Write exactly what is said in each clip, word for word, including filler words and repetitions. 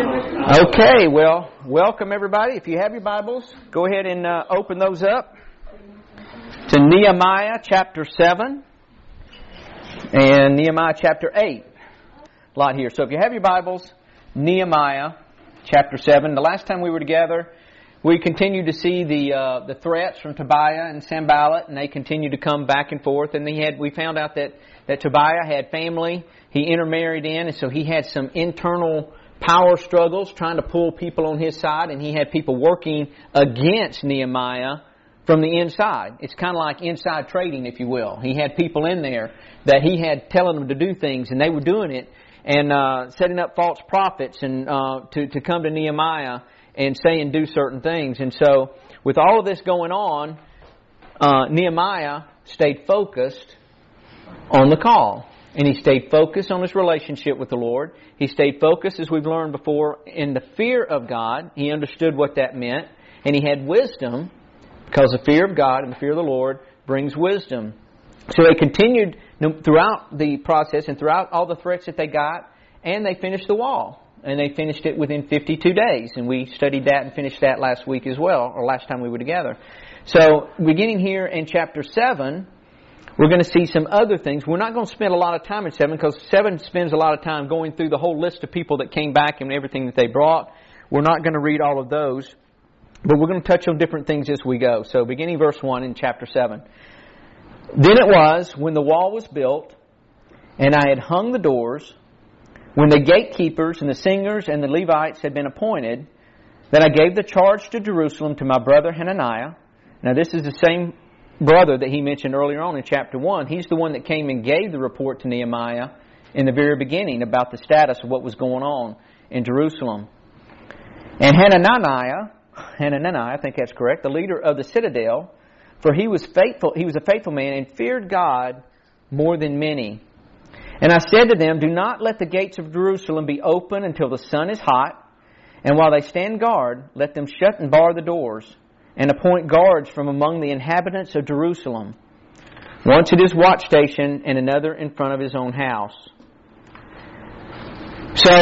Okay, well, welcome everybody. If you have your Bibles, go ahead and uh, open those up to Nehemiah chapter seven and Nehemiah chapter eight. A lot here. So if you have your Bibles, Nehemiah chapter seven. The last time we were together, we continued to see the uh, the threats from Tobiah and Sanballat, and they continued to come back and forth. And he had we found out that, that Tobiah had family. He intermarried in, and so he had some internal power struggles trying to pull people on his side, and he had people working against Nehemiah from the inside. It's kind of like inside trading, if you will. He had people in there that he had telling them to do things, and they were doing it and uh, setting up false prophets and uh, to, to come to Nehemiah and say and do certain things. And so with all of this going on, uh, Nehemiah stayed focused on the call. And he stayed focused on his relationship with the Lord. He stayed focused, as we've learned before, in the fear of God. He understood what that meant. And he had wisdom, because the fear of God and the fear of the Lord brings wisdom. So they continued throughout the process and throughout all the threats that they got, and they finished the wall. And they finished it within fifty-two days. And we studied that and finished that last week as well, or last time we were together. So beginning here in chapter seven, we're going to see some other things. We're not going to spend a lot of time in seven, because seven spends a lot of time going through the whole list of people that came back and everything that they brought. We're not going to read all of those, but we're going to touch on different things as we go. So beginning verse one in chapter seven. Then it was, when the wall was built, and I had hung the doors, when the gatekeepers and the singers and the Levites had been appointed, that I gave the charge to Jerusalem to my brother Hananiah. Now this is the same brother that he mentioned earlier on in chapter one. He's the one that came and gave the report to Nehemiah in the very beginning about the status of what was going on in Jerusalem. And Hananiah, Hananiah, I think that's correct, the leader of the citadel, for he was faithful, he was a faithful man and feared God more than many. And I said to them, do not let the gates of Jerusalem be open until the sun is hot, and while they stand guard, let them shut and bar the doors, and appoint guards from among the inhabitants of Jerusalem, one to his watch station and another in front of his own house. So,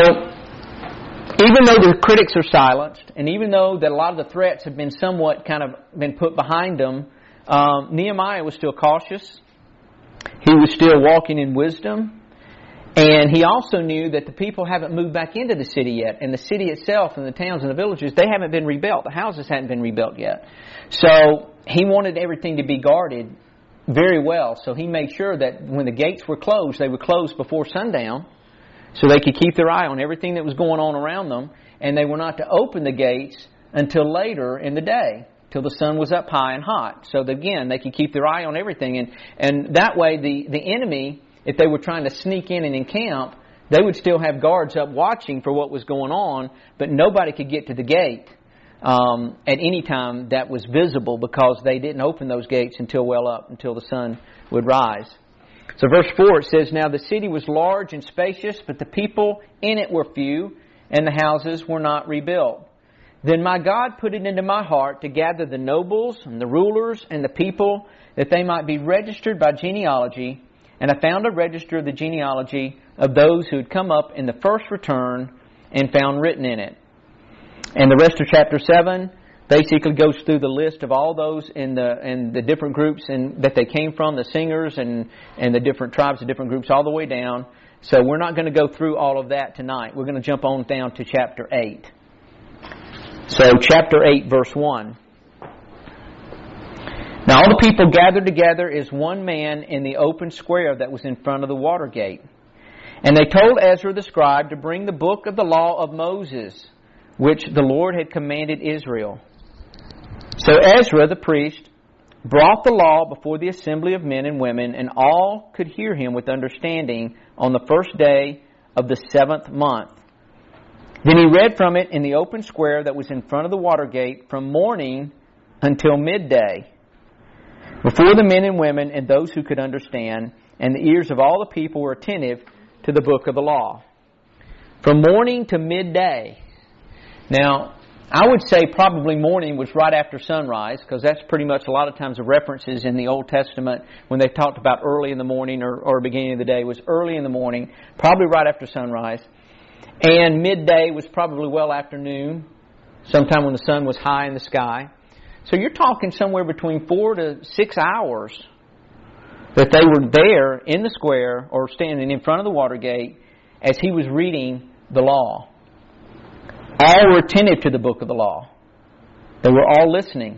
even though the critics are silenced, and even though that a lot of the threats have been somewhat kind of been put behind them, um, Nehemiah was still cautious. He was still walking in wisdom. And he also knew that the people haven't moved back into the city yet. And the city itself and the towns and the villages, they haven't been rebuilt. The houses hadn't been rebuilt yet. So he wanted everything to be guarded very well. So he made sure that when the gates were closed, they were closed before sundown, so they could keep their eye on everything that was going on around them. And they were not to open the gates until later in the day, till the sun was up high and hot. So that, again, they could keep their eye on everything. And, and that way the, the enemy, if they were trying to sneak in and encamp, they would still have guards up watching for what was going on, but nobody could get to the gate um, at any time that was visible, because they didn't open those gates until well up, until the sun would rise. So verse four, it says, now the city was large and spacious, but the people in it were few, and the houses were not rebuilt. Then my God put it into my heart to gather the nobles and the rulers and the people, that they might be registered by genealogy. And I found a register of the genealogy of those who had come up in the first return, and found written in it. And the rest of chapter seven basically goes through the list of all those in the in the different groups and that they came from, the singers and, and the different tribes, the different groups, all the way down. So we're not going to go through all of that tonight. We're going to jump on down to chapter eight. So chapter eight, verse one. Now all the people gathered together as one man in the open square that was in front of the water gate. And they told Ezra the scribe to bring the book of the law of Moses, which the Lord had commanded Israel. So Ezra the priest brought the law before the assembly of men and women, and all could hear him with understanding on the first day of the seventh month. Then he read from it in the open square that was in front of the water gate from morning until midday, before the men and women and those who could understand, and the ears of all the people were attentive to the book of the law. From morning to midday. Now, I would say probably morning was right after sunrise, because that's pretty much a lot of times the references in the Old Testament when they talked about early in the morning or, or beginning of the day was early in the morning, probably right after sunrise. And midday was probably well afternoon, sometime when the sun was high in the sky. So you're talking somewhere between four to six hours that they were there in the square or standing in front of the Watergate as he was reading the law. All were attentive to the book of the law. They were all listening.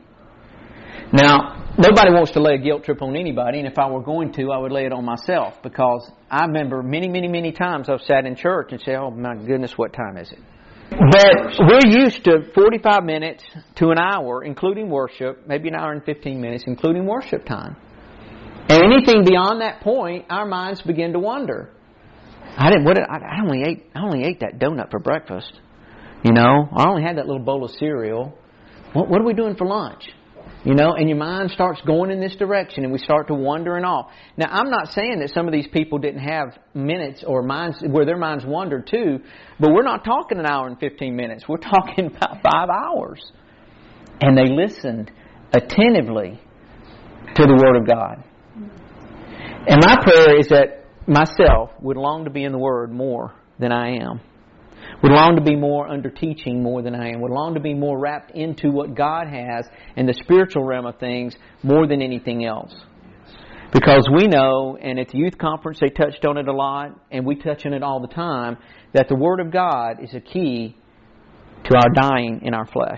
Now, nobody wants to lay a guilt trip on anybody, and if I were going to, I would lay it on myself, because I remember many, many, many times I've sat in church and said, oh my goodness, what time is it? But we're used to forty-five minutes to an hour, including worship, maybe an hour and fifteen minutes, including worship time. And anything beyond that point, our minds begin to wonder. I didn't. What did, I, I only ate. I only ate that donut for breakfast. You know, I only had that little bowl of cereal. What, what are we doing for lunch? You know, and your mind starts going in this direction, and we start to wonder and all. Now, I'm not saying that some of these people didn't have minutes or minds where their minds wandered too, but we're not talking an hour and fifteen minutes. We're talking about five hours. And they listened attentively to the Word of God. And my prayer is that myself would long to be in the Word more than I am. Would long to be more under teaching more than I am. Would long to be more wrapped into what God has in the spiritual realm of things more than anything else. Because we know, and at the youth conference they touched on it a lot, and we touch on it all the time, that the Word of God is a key to our dying in our flesh.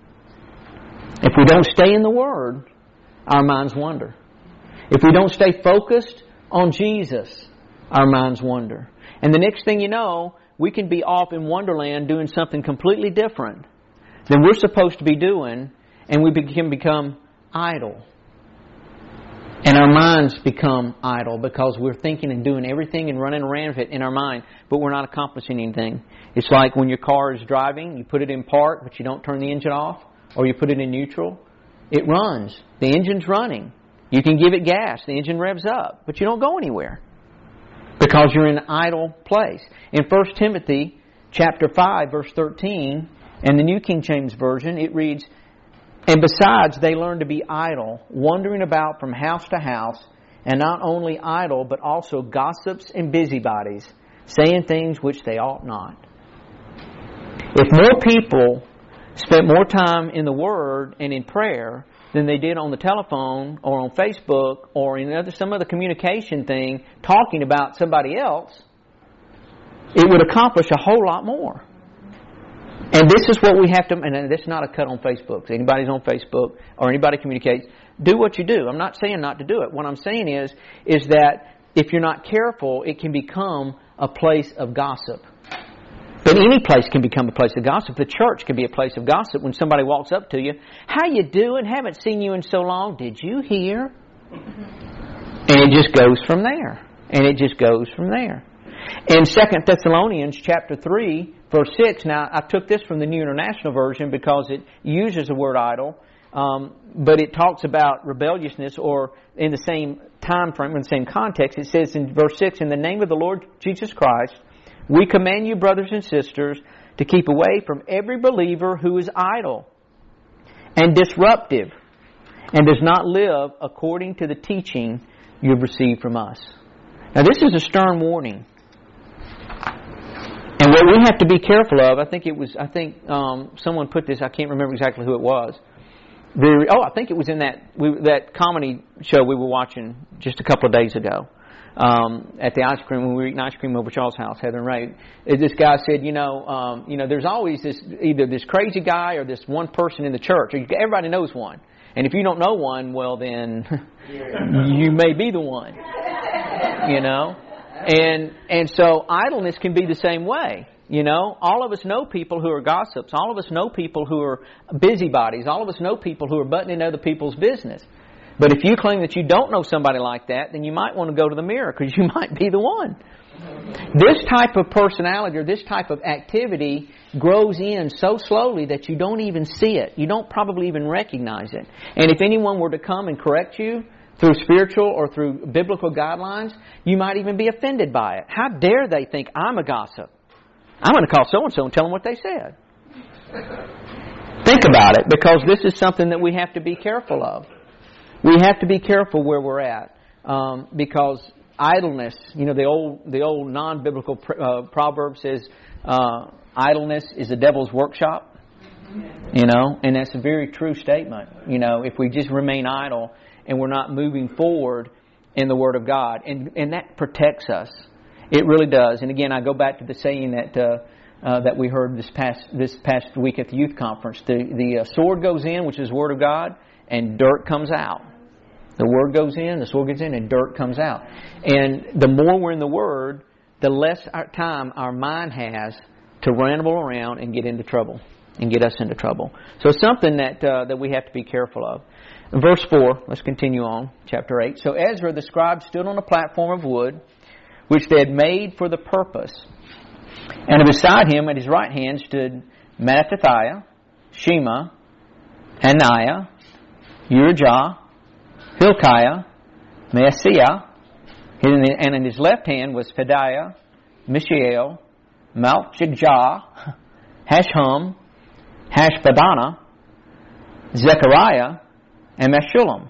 If we don't stay in the Word, our minds wander. If we don't stay focused on Jesus, our minds wander. And the next thing you know, we can be off in Wonderland doing something completely different than we're supposed to be doing, and we can become idle. And our minds become idle because we're thinking and doing everything and running rampant in our mind, but we're not accomplishing anything. It's like when your car is driving, you put it in park, but you don't turn the engine off, or you put it in neutral. It runs. The engine's running. You can give it gas. The engine revs up, but you don't go anywhere, because you're in an idle place. In First Timothy chapter five, verse thirteen, and the New King James Version, it reads, and besides, they learn to be idle, wandering about from house to house, and not only idle, but also gossips and busybodies, saying things which they ought not. If more people spent more time in the Word and in prayer than they did on the telephone or on Facebook or in other, some other communication thing talking about somebody else, it would accomplish a whole lot more. And this is what we have to, and this is not a cut on Facebook. If anybody's on Facebook or anybody communicates, do what you do. I'm not saying not to do it. What I'm saying is, is that if you're not careful, it can become a place of gossip. But any place can become a place of gossip. The church can be a place of gossip when somebody walks up to you. How you doing? Haven't seen you in so long. Did you hear? And it just goes from there. And it just goes from there. In Second Thessalonians chapter three, verse six, now I took this from the New International Version because it uses the word idle, um, but it talks about rebelliousness, or in the same time frame, in the same context. It says in verse six, in the name of the Lord Jesus Christ, we command you, brothers and sisters, to keep away from every believer who is idle and disruptive and does not live according to the teaching you have received from us. Now, this is a stern warning. And what we have to be careful of, I think it was, I think um, someone put this, I can't remember exactly who it was. The, oh, I think it was in that we, that comedy show we were watching just a couple of days ago. Um, at the ice cream, when we were eating ice cream over Charles' house, Heather and Ray, this guy said, you know, um, you know, there's always this, either this crazy guy or this one person in the church. Everybody knows one. And if you don't know one, well then, you may be the one. You know? And, and so idleness can be the same way. You know, all of us know people who are gossips. All of us know people who are busybodies. All of us know people who are butting into other people's business. But if you claim that you don't know somebody like that, then you might want to go to the mirror, because you might be the one. This type of personality or this type of activity grows in so slowly that you don't even see it. You don't probably even recognize it. And if anyone were to come and correct you through spiritual or through biblical guidelines, you might even be offended by it. How dare they think I'm a gossip? I'm going to call so-and-so and tell them what they said. Think about it, because this is something that we have to be careful of. We have to be careful where we're at, um, because idleness, you know, the old the old non-biblical pr- uh, proverb says, uh, idleness is the devil's workshop. You know, and that's a very true statement. You know, if we just remain idle and we're not moving forward in the Word of God, and and that protects us. It really does. And again, I go back to the saying that uh, uh, that we heard this past this past week at the youth conference. The the uh, sword goes in, which is the Word of God, and dirt comes out. The Word goes in, the sword goes in, and dirt comes out. And the more we're in the Word, the less our time our mind has to ramble around and get into trouble. And get us into trouble. So it's something that uh, that we have to be careful of. Verse four, let's continue on, chapter eight. So Ezra the scribe stood on a platform of wood, which they had made for the purpose. And beside him at his right hand stood Mattithiah, Shema, Ananiah, Urijah, Hilkiah, Maaseiah, and in his left hand was Pedaiah, Mishael, Malchijah, Hashum, Hashbadana, Zechariah, and Meshullam.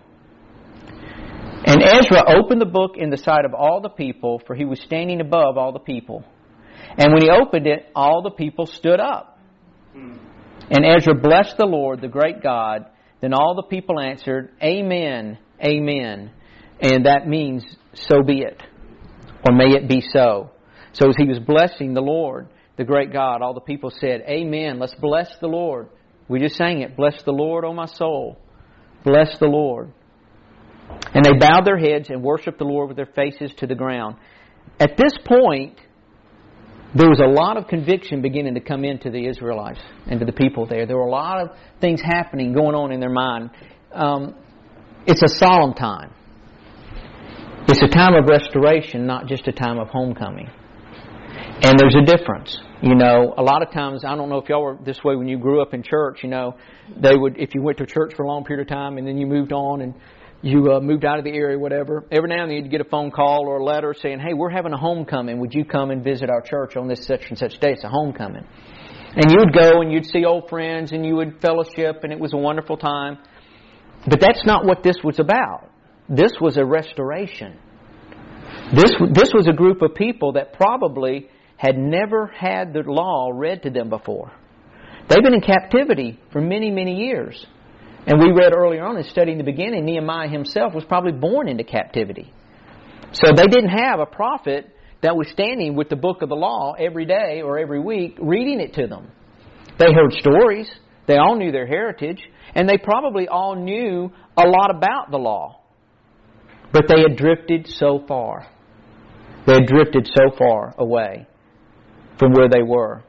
And Ezra opened the book in the sight of all the people, for he was standing above all the people. And when he opened it, all the people stood up. And Ezra blessed the Lord, the great God. Then all the people answered, Amen, Amen. And that means, so be it. Or may it be so. So as he was blessing the Lord, the great God, all the people said, Amen. Let's bless the Lord. We just sang it. Bless the Lord, O my soul. Bless the Lord. And they bowed their heads and worshiped the Lord with their faces to the ground. At this point, there was a lot of conviction beginning to come into the Israelites and to the people there. There were a lot of things happening, going on in their mind. Um, it's a solemn time. It's a time of restoration, not just a time of homecoming. And there's a difference. You know, a lot of times, I don't know if y'all were this way when you grew up in church, you know, they would, if you went to church for a long period of time and then you moved on and you uh, moved out of the area, whatever, every now and then you'd get a phone call or a letter saying, hey, we're having a homecoming. Would you come and visit our church on this such and such day? It's a homecoming. And you would go and you'd see old friends and you would fellowship and it was a wonderful time. But that's not what this was about. This was a restoration. This, this was a group of people that probably had never had the law read to them before. They've been in captivity for many, many years. And we read earlier on in studying the beginning, Nehemiah himself was probably born into captivity. So they didn't have a prophet that was standing with the book of the law every day or every week reading it to them. They heard stories. They all knew their heritage. And they probably all knew a lot about the law. But they had drifted so far. They had drifted so far away from where they were.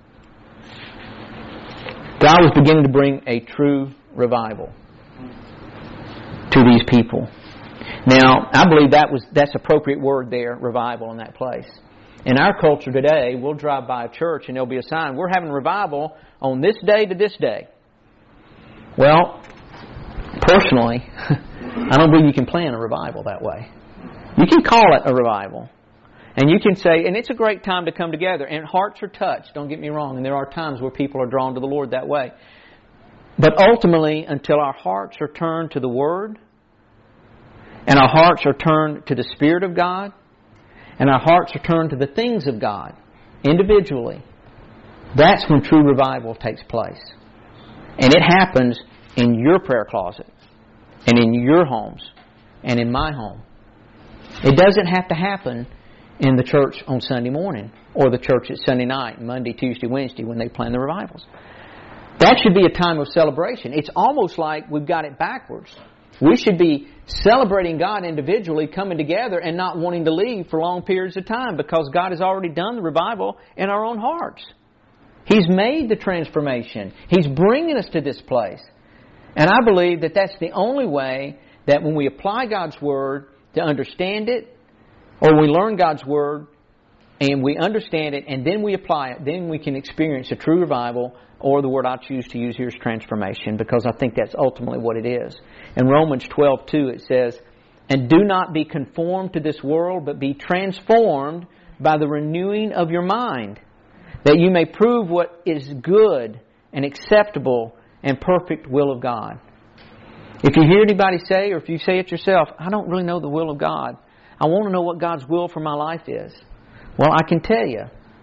God was beginning to bring a true revival to these people. Now, I believe that was that's appropriate word there, revival, in that place. In our culture today, we'll drive by a church and there'll be a sign, we're having revival on this day to this day. Well, personally, I don't believe you can plan a revival that way. You can call it a revival. And you can say, and it's a great time to come together, and hearts are touched, don't get me wrong, and there are times where people are drawn to the Lord that way. But ultimately, until our hearts are turned to the Word, and our hearts are turned to the Spirit of God, and our hearts are turned to the things of God, individually, that's when true revival takes place. And it happens in your prayer closet, and in your homes, and in my home. It doesn't have to happen in the church on Sunday morning, or the church at Sunday night, Monday, Tuesday, Wednesday, when they plan the revivals. That should be a time of celebration. It's almost like we've got it backwards. We should be celebrating God individually, coming together, and not wanting to leave for long periods of time, because God has already done the revival in our own hearts. He's made the transformation. He's bringing us to this place. And I believe that that's the only way that when we apply God's Word to understand it, or we learn God's Word and we understand it and then we apply it, then we can experience a true revival, or the word I choose to use here is transformation, because I think that's ultimately what it is. In Romans twelve two it says, and do not be conformed to this world, but be transformed by the renewing of your mind, that you may prove what is good and acceptable and perfect will of God. If you hear anybody say, or if you say it yourself, I don't really know the will of God, I want to know what God's will for my life is. Well, I can tell you,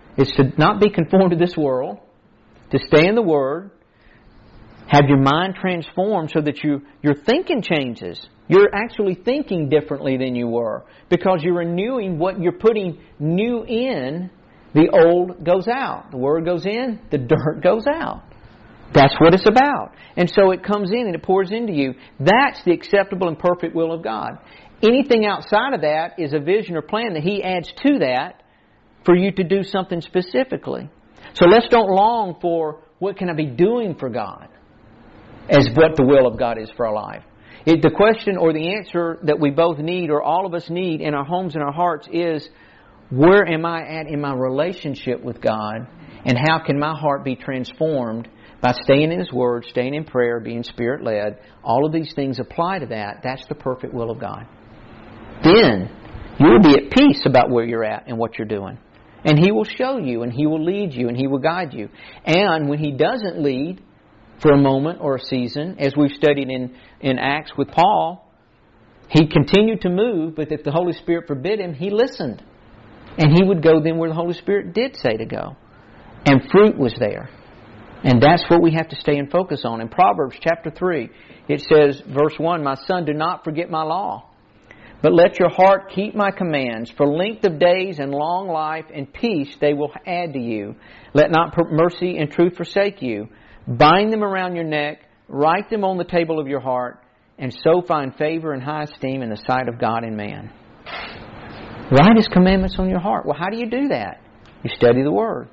is to not be conformed to this world, to stay in the Word, have your mind transformed so that you, your thinking changes. You're actually thinking differently than you were because you're renewing what you're putting new in. The old goes out. The Word goes in, the dirt goes out. That's what it's about. And so it comes in and it pours into you. That's the acceptable and perfect will of God. Anything outside of that is a vision or plan that He adds to that for you to do something specifically. So let's don't long for what can I be doing for God as what the will of God is for our life. It, the question or the answer that we both need or all of us need in our homes and our hearts is, where am I at in my relationship with God, and how can my heart be transformed by staying in His Word, staying in prayer, being Spirit-led? All of these things apply to that. That's the perfect will of God. Then you'll be at peace about where you're at and what you're doing. And He will show you, and He will lead you, and He will guide you. And when He doesn't lead for a moment or a season, as we've studied in, in Acts with Paul, he continued to move, but if the Holy Spirit forbid him, he listened. And he would go then where the Holy Spirit did say to go. And fruit was there. And that's what we have to stay and focus on. In Proverbs chapter three, it says, verse one, "My son, do not forget my law, but let your heart keep my commands. For length of days and long life and peace they will add to you. Let not mercy and truth forsake you. Bind them around your neck, write them on the table of your heart, and so find favor and high esteem in the sight of God and man." Write His commandments on your heart. Well, how do you do that? You study the Word.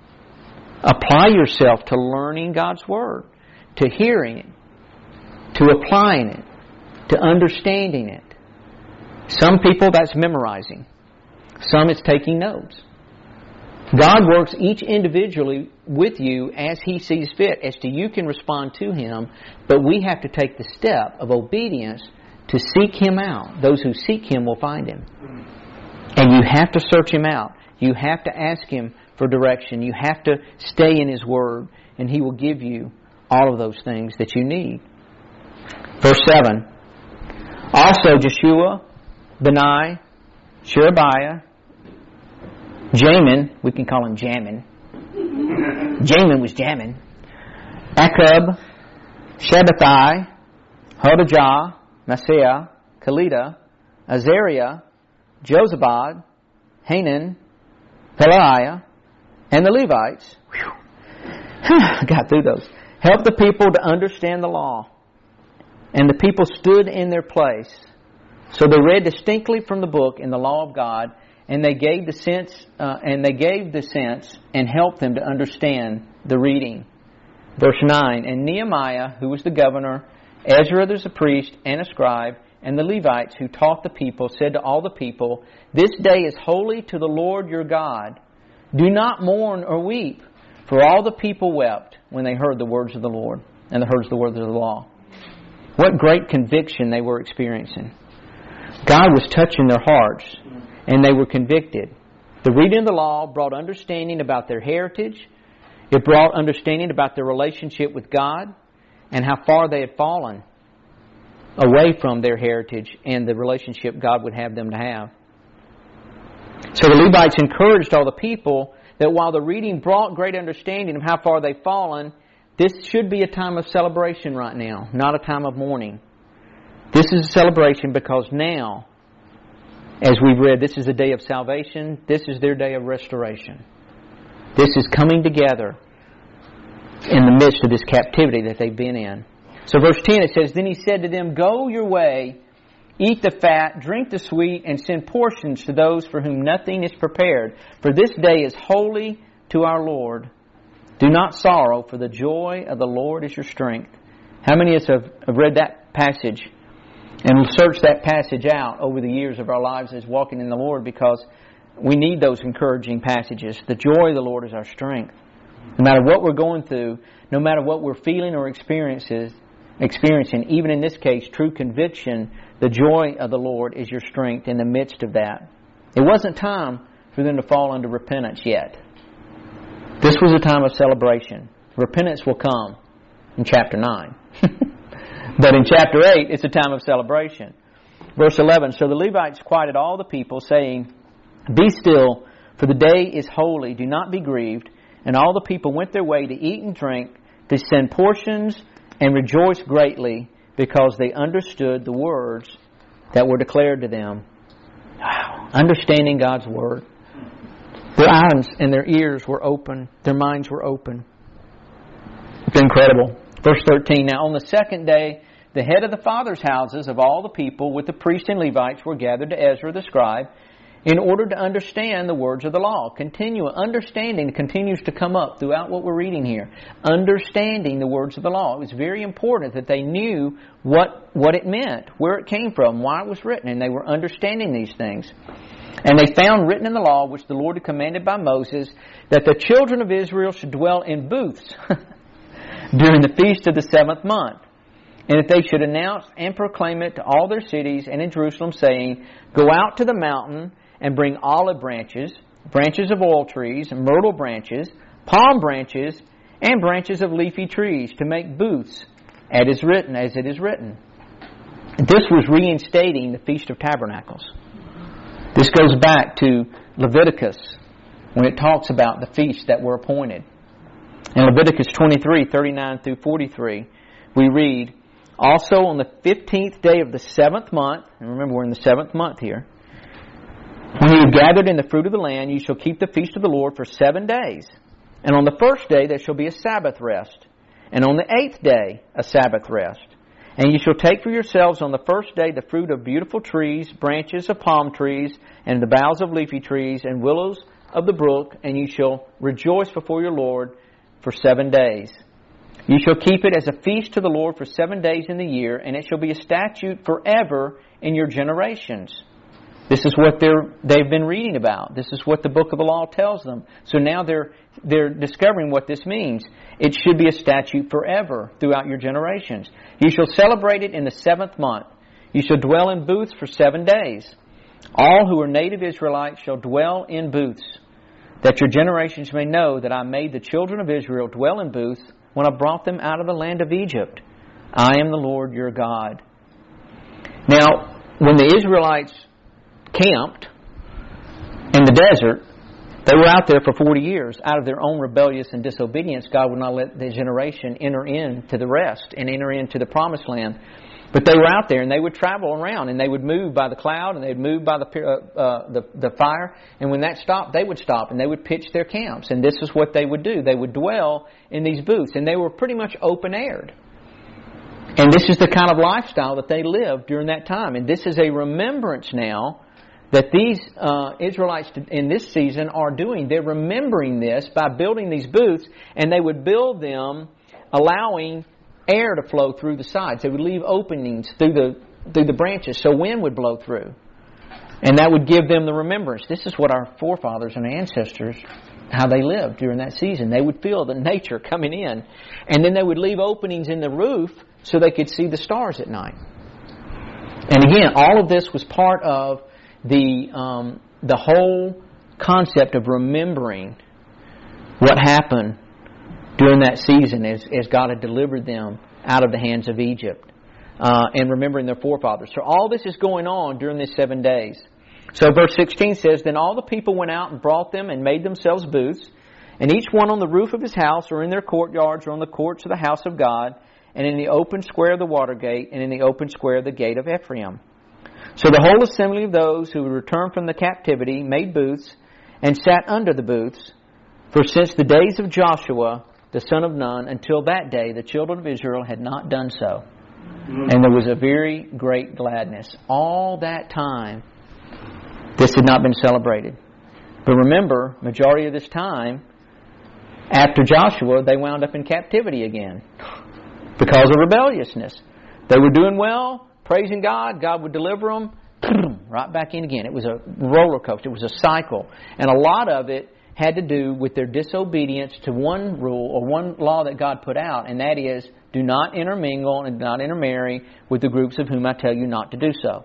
Apply yourself to learning God's Word, to hearing it, to applying it, to understanding it. Some people, that's memorizing. Some, it's taking notes. God works each individually with you as He sees fit, as to you can respond to Him, but we have to take the step of obedience to seek Him out. Those who seek Him will find Him. And you have to search Him out. You have to ask Him for direction. You have to stay in His Word, and He will give you all of those things that you need. Verse seven. Also Jeshua, Benai, Sherebiah, Jamin, we can call him Jamin. Jamin was jamming. Akub, Shabbathai, Hodijah, Maaseiah, Kelita, Azariah, Jozabad, Hanan, Pelaiah, and the Levites. I got through those. Helped the people to understand the law. And the people stood in their place. So they read distinctly from the book in the law of God, and they gave the sense, uh, and they gave the sense, and helped them to understand the reading. Verse nine. And Nehemiah, who was the governor, Ezra the priest and a scribe, and the Levites who taught the people, said to all the people, "This day is holy to the Lord your God. Do not mourn or weep." For all the people wept when they heard the words of the Lord and heard the words of the law. What great conviction they were experiencing. God was touching their hearts, and they were convicted. The reading of the law brought understanding about their heritage. It brought understanding about their relationship with God and how far they had fallen away from their heritage and the relationship God would have them to have. So the Levites encouraged all the people that while the reading brought great understanding of how far they've fallen, this should be a time of celebration right now, not a time of mourning. This is a celebration because now, as we've read, this is a day of salvation. This is their day of restoration. This is coming together in the midst of this captivity that they've been in. So verse ten, it says, "Then he said to them, Go your way, eat the fat, drink the sweet, and send portions to those for whom nothing is prepared. For this day is holy to our Lord. Do not sorrow, for the joy of the Lord is your strength." How many of us have, have read that passage and searched that passage out over the years of our lives as walking in the Lord, because we need those encouraging passages. The joy of the Lord is our strength. No matter what we're going through, no matter what we're feeling or experiences, experiencing, even in this case, true conviction, the joy of the Lord is your strength in the midst of that. It wasn't time for them to fall under repentance yet. This was a time of celebration. Repentance will come in chapter nine. But in chapter eight, it's a time of celebration. Verse eleven, "So the Levites quieted all the people, saying, Be still, for the day is holy. Do not be grieved. And all the people went their way to eat and drink, to send portions, and rejoice greatly, because they understood the words that were declared to them. Wow. Understanding God's Word. Their eyes and their ears were open. Their minds were open. It's incredible. Verse thirteen, now on the second day, the head of the fathers' houses of all the people with the priests and Levites were gathered to Ezra the scribe in order to understand the words of the law. Continue, understanding continues to come up throughout what we're reading here. Understanding the words of the law. It was very important that they knew what, what it meant, where it came from, why it was written, and they were understanding these things. And they found written in the law, which the Lord had commanded by Moses, that the children of Israel should dwell in booths during the feast of the seventh month, and that they should announce and proclaim it to all their cities and in Jerusalem, saying, go out to the mountain and bring olive branches, branches of oil trees, myrtle branches, palm branches, and branches of leafy trees to make booths, as is written, as it is written. This was reinstating the Feast of Tabernacles. This goes back to Leviticus, when it talks about the feasts that were appointed. In Leviticus twenty-three, thirty-nine through forty-three, we read, also on the fifteenth day of the seventh month, and remember we're in the seventh month here, when you have gathered in the fruit of the land, you shall keep the feast of the Lord for seven days. And on the first day there shall be a Sabbath rest. And on the eighth day a Sabbath rest. And you shall take for yourselves on the first day the fruit of beautiful trees, branches of palm trees, and the boughs of leafy trees, and willows of the brook, and you shall rejoice before your Lord for seven days. You shall keep it as a feast to the Lord for seven days in the year, and it shall be a statute forever in your generations. This is what they're, they've been reading about. This is what the book of the law tells them. So now they're they're discovering what this means. It should be a statute forever throughout your generations. You shall celebrate it in the seventh month. You shall dwell in booths for seven days. All who are native Israelites shall dwell in booths, that your generations may know that I made the children of Israel dwell in booths when I brought them out of the land of Egypt. I am the Lord your God. Now, when the Israelites camped in the desert, they were out there for forty years. Out of their own rebellious and disobedience, God would not let the generation enter into the rest and enter into the promised land. But they were out there, and they would travel around, and they would move by the cloud, and they would move by the, uh, uh, the the fire. And when that stopped, they would stop, and they would pitch their camps. And this is what they would do. They would dwell in these booths, and they were pretty much open-aired. And this is the kind of lifestyle that they lived during that time. And this is a remembrance now that these uh, Israelites in this season are doing. They're remembering this by building these booths, and they would build them allowing air to flow through the sides. They would leave openings through the through the branches so wind would blow through. And that would give them the remembrance. This is what our forefathers and ancestors, how they lived during that season. They would feel the nature coming in. And then they would leave openings in the roof so they could see the stars at night. And again, all of this was part of the um, the whole concept of remembering what happened during that season as, as God had delivered them out of the hands of Egypt, uh, and remembering their forefathers. So all this is going on during these seven days. So verse sixteen says, then all the people went out and brought them and made themselves booths, and each one on the roof of his house, or in their courtyards, or on the courts of the house of God, and in the open square of the water gate, and in the open square of the gate of Ephraim. So the whole assembly of those who had returned from the captivity made booths and sat under the booths. For since the days of Joshua, the son of Nun, until that day, the children of Israel had not done so. And there was a very great gladness. All that time, this had not been celebrated. But remember, majority of this time, after Joshua, they wound up in captivity again because of rebelliousness. They were doing well, praising God, God would deliver them, right back in again. It was a roller coaster. It was a cycle. And a lot of it had to do with their disobedience to one rule or one law that God put out, and that is, do not intermingle and do not intermarry with the groups of whom I tell you not to do so.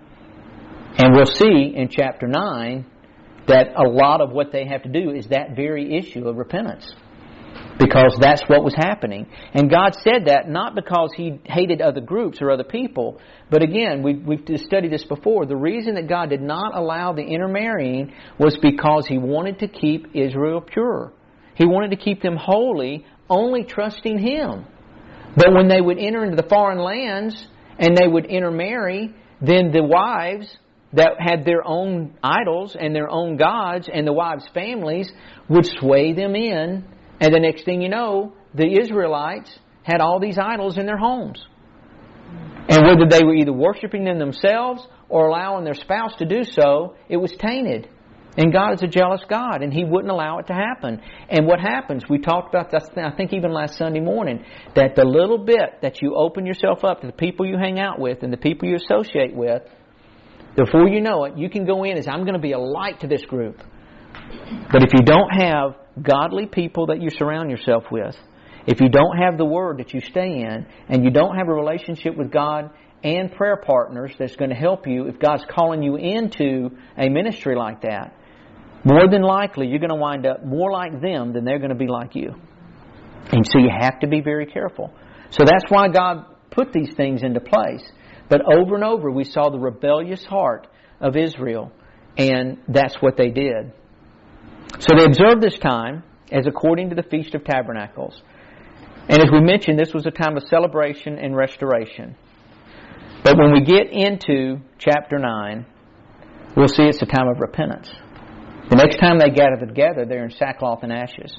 And we'll see in chapter nine that a lot of what they have to do is that very issue of repentance. Because that's what was happening. And God said that not because He hated other groups or other people, but again, we've, we've studied this before. The reason that God did not allow the intermarrying was because He wanted to keep Israel pure. He wanted to keep them holy, only trusting Him. But when they would enter into the foreign lands and they would intermarry, then the wives that had their own idols and their own gods and the wives' families would sway them in. And the next thing you know, the Israelites had all these idols in their homes. And whether they were either worshiping them themselves or allowing their spouse to do so, it was tainted. And God is a jealous God, and He wouldn't allow it to happen. And what happens, we talked about this, I think even last Sunday morning, that the little bit that you open yourself up to the people you hang out with and the people you associate with, before you know it, you can go in as, I'm going to be a light to this group. But if you don't have godly people that you surround yourself with, if you don't have the Word that you stay in, and you don't have a relationship with God and prayer partners that's going to help you, if God's calling you into a ministry like that, more than likely you're going to wind up more like them than they're going to be like you. And so you have to be very careful. So that's why God put these things into place. But over and over we saw the rebellious heart of Israel, and that's what they did. So they observed this time as according to the Feast of Tabernacles. And as we mentioned, this was a time of celebration and restoration. But when we get into chapter nine, we'll see it's a time of repentance. The next time they gather together, they're in sackcloth and ashes.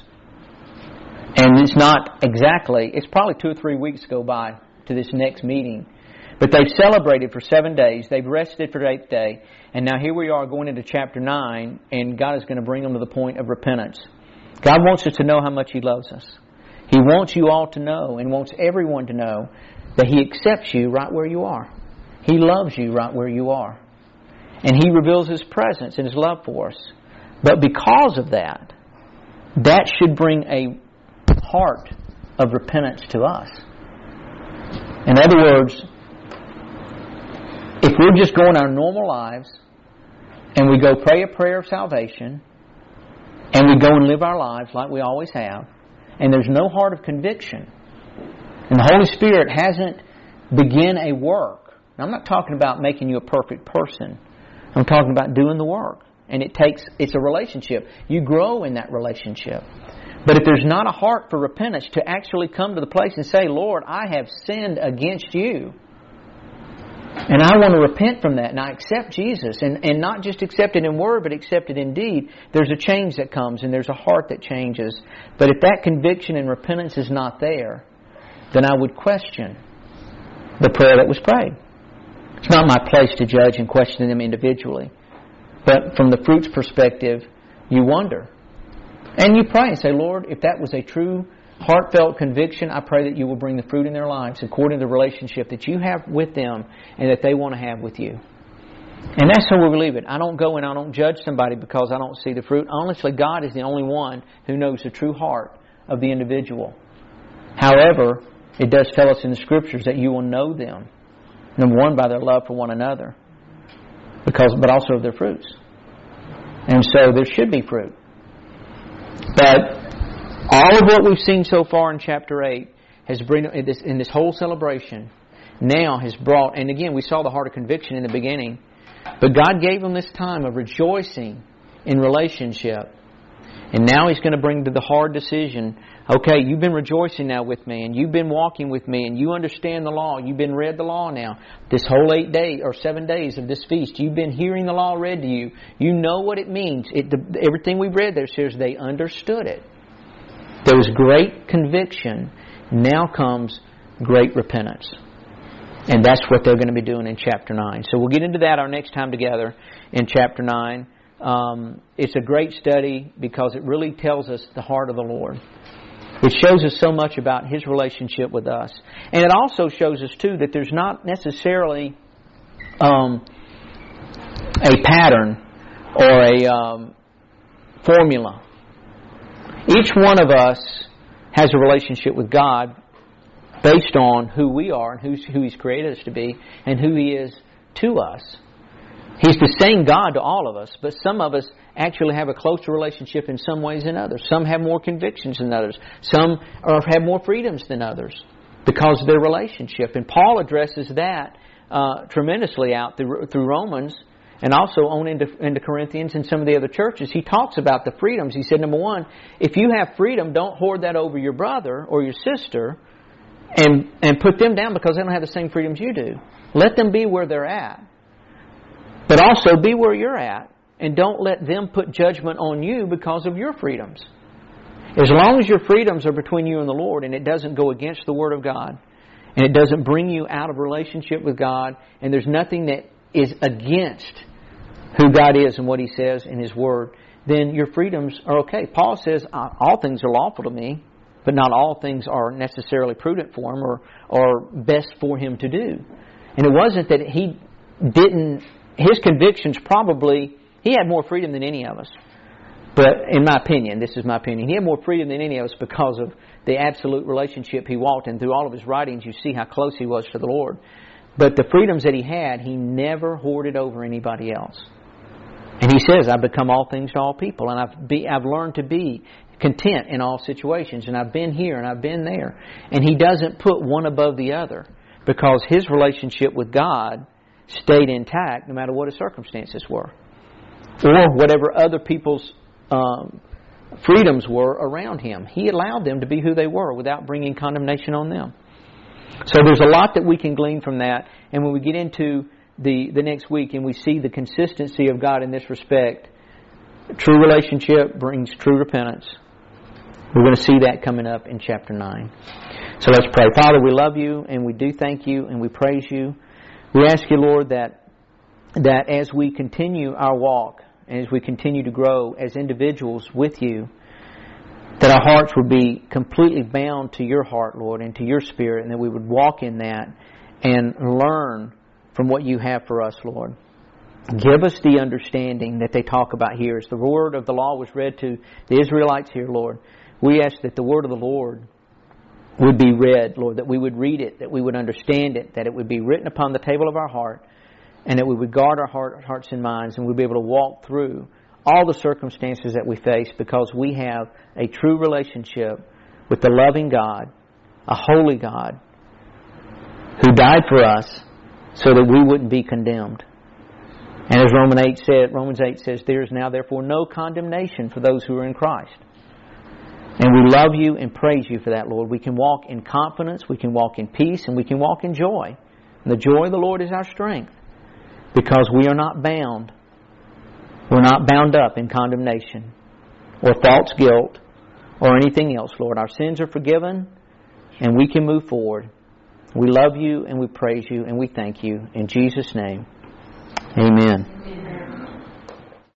And it's not exactly, it's probably two or three weeks go by to this next meeting. But they've celebrated for seven days. They've rested for the eighth day. And now here we are going into chapter nine, and God is going to bring them to the point of repentance. God wants us to know how much He loves us. He wants you all to know, and wants everyone to know, that He accepts you right where you are. He loves you right where you are. And He reveals His presence and His love for us. But because of that, that should bring a heart of repentance to us. In other words, if we're just going our normal lives and we go pray a prayer of salvation and we go and live our lives like we always have, and there's no heart of conviction, and the Holy Spirit hasn't begun a work. Now, I'm not talking about making you a perfect person. I'm talking about doing the work. And it takes, it's a relationship. You grow in that relationship. But if there's not a heart for repentance to actually come to the place and say, Lord, I have sinned against you, and I want to repent from that, and I accept Jesus, and, and not just accept it in word, but accept it in deed, there's a change that comes, and there's a heart that changes. But if that conviction and repentance is not there, then I would question the prayer that was prayed. It's not my place to judge and question them individually. But from the fruit's perspective, you wonder. And you pray and say, Lord, if that was a true, heartfelt conviction, I pray that you will bring the fruit in their lives according to the relationship that you have with them and that they want to have with you. And that's how we leave it. I don't go and I don't judge somebody because I don't see the fruit. Honestly, God is the only one who knows the true heart of the individual. However, it does tell us in the Scriptures that you will know them. Number one, by their love for one another, because but also of their fruits. And so there should be fruit. But all of what we've seen so far in chapter eight has bring in this, in this whole celebration now has brought, and again we saw the heart of conviction in the beginning, but God gave them this time of rejoicing in relationship. And now He's going to bring to the hard decision, okay, you've been rejoicing now with me, and you've been walking with me, and you understand the law. You've been read the law now. This whole eight days or seven days of this feast, you've been hearing the law read to you. You know what it means. It, the, everything we read there says they understood it. There was great conviction. Now comes great repentance. And that's what they're going to be doing in chapter nine. So we'll get into that our next time together in chapter nine. Um, it's a great study because it really tells us the heart of the Lord. It shows us so much about His relationship with us. And it also shows us, too, that there's not necessarily um, a pattern or a um, formula. Each one of us has a relationship with God based on who we are and who's, who He's created us to be and who He is to us. He's the same God to all of us, but some of us actually have a closer relationship in some ways than others. Some have more convictions than others. Some are, have more freedoms than others because of their relationship. And Paul addresses that uh, tremendously out through, through Romans and also on into, into Corinthians and some of the other churches. He talks about the freedoms. He said, number one, if you have freedom, don't hoard that over your brother or your sister and, and put them down because they don't have the same freedoms you do. Let them be where they're at. But also be where you're at. And don't let them put judgment on you because of your freedoms. As long as your freedoms are between you and the Lord and it doesn't go against the Word of God and it doesn't bring you out of relationship with God and there's nothing that is against who God is and what He says in His Word, then your freedoms are okay. Paul says, all things are lawful to me, but not all things are necessarily prudent for him or, or best for him to do. And it wasn't that he didn't, his convictions probably, he had more freedom than any of us. But in my opinion, this is my opinion, he had more freedom than any of us because of the absolute relationship he walked in. Through all of his writings, you see how close he was to the Lord. But the freedoms that he had, he never hoarded over anybody else. And he says, I've become all things to all people. And I've, be, I've learned to be content in all situations. And I've been here and I've been there. And he doesn't put one above the other because his relationship with God stayed intact no matter what his circumstances were. Or whatever other people's um, freedoms were around him. He allowed them to be who they were without bringing condemnation on them. So there's a lot that we can glean from that. And when we get into the, the next week and we see the consistency of God in this respect, true relationship brings true repentance. We're going to see that coming up in chapter nine. So let's pray. Father, we love you and we do thank you and we praise you. We ask you, Lord, that that as we continue our walk and as we continue to grow as individuals with you, that our hearts would be completely bound to your heart, Lord, and to your Spirit, and that we would walk in that and learn from what you have for us, Lord. Give us the understanding that they talk about here. As the word of the law was read to the Israelites here, Lord, we ask that the word of the Lord would be read, Lord, that we would read it, that we would understand it, that it would be written upon the table of our heart, and that we would guard our heart, hearts and minds, and we'd be able to walk through all the circumstances that we face because we have a true relationship with the loving God, a holy God, who died for us so that we wouldn't be condemned. And as Romans eight said, Romans eight says, there is now therefore no condemnation for those who are in Christ. And we love you and praise you for that, Lord. We can walk in confidence, we can walk in peace, and we can walk in joy. And the joy of the Lord is our strength because we are not bound. We're not bound up in condemnation or false guilt or anything else, Lord. Our sins are forgiven and we can move forward. We love you and we praise you and we thank you. In Jesus' name, amen. Amen.